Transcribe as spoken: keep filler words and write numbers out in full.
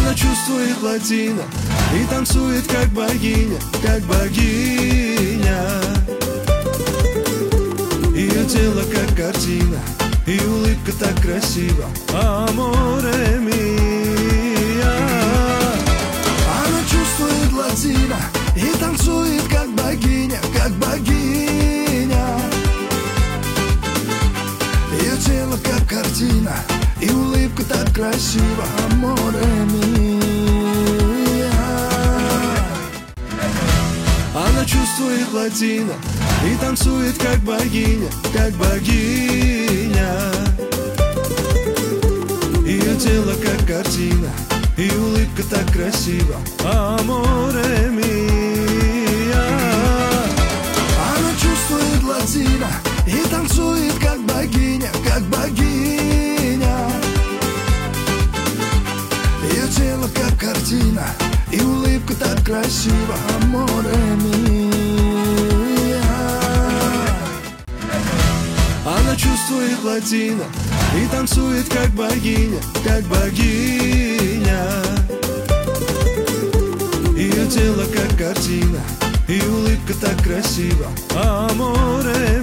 Она чувствует латино и танцует как богиня, как богиня. Ее тело как картина, и улыбка так красива. Аморе миа. Она чувствует латино и танцует как богиня, как богиня. Ее тело как картина, и улыбка так красива. Аморе миа. Она чувствует латино и танцует как богиня, как богиня. Ее тело как картина, и улыбка так красива. Аморе миа. Она чувствует латино и танцует как богиня, как богиня. Ее тело как картина, и улыбка так красива. Аморе миа. Она чувствует латино и танцует как богиня, как богиня. Ее тело как картина, и улыбка так красива. Аморе